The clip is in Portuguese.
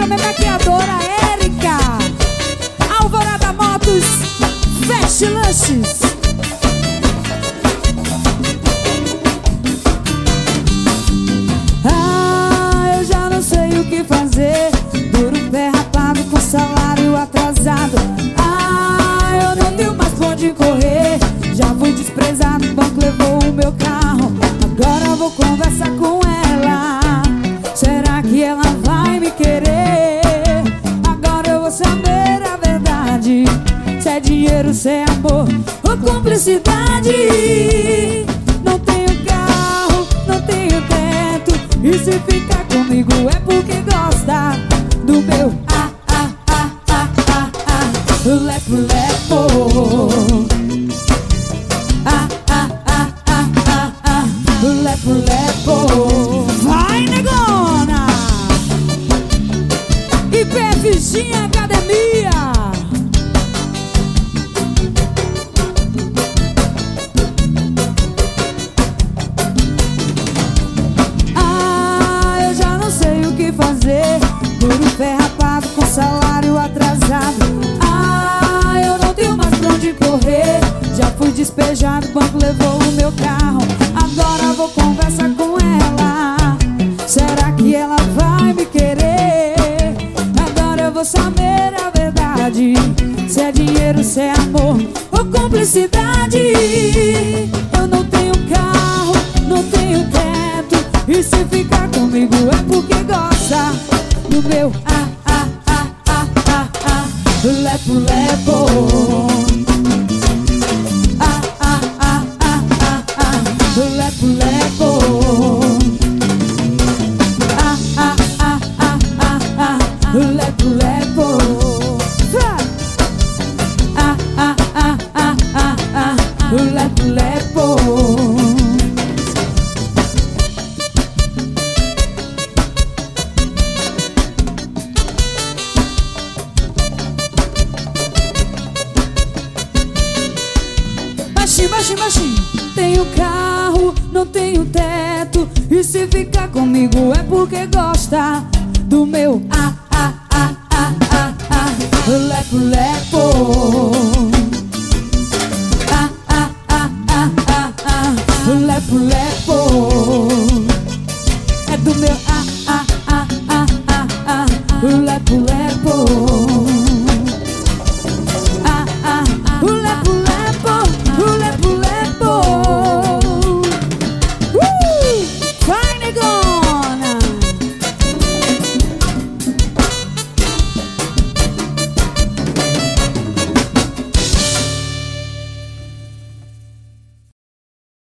pra minha maquiadora Érica. Alvorada Motos, Fast Lanches. Ah, eu já não sei o que fazer. Duro pé rapado com salário atrasado. Ah, eu não tenho mais pra onde correr. Já fui desprezado, o banco levou o meu carro. Agora eu vou conversar com ela. Será que ela vai me querer? Agora eu vou saber a verdade. Se é dinheiro, se é amor ou cumplicidade. Não tenho carro, não tenho teto. E se ficar comigo é porque gosta do meu lepo-lepo. Lepo-lepo. Vai, negona! IPFzinha Academia. Ah, eu já não sei o que fazer. Duro pé rapado com salário atrasado. Ah, eu não tenho mais pra onde correr. Já fui despejado, o banco levou o meu carro. Agora vou conversar com ela. Será que ela vai me querer? Agora eu vou saber a verdade. Se é dinheiro, se é amor ou cumplicidade. Eu não tenho carro, não tenho teto. E se ficar comigo é porque gosta do meu lepo-lepo. Lepo-lepo. Lepo-lepo. Lepo-lepo. Baixinho, baixinho, baixinho. Tenho carro, não tenho teto. E se ficar comigo é porque gosta do meu lepo-lepo.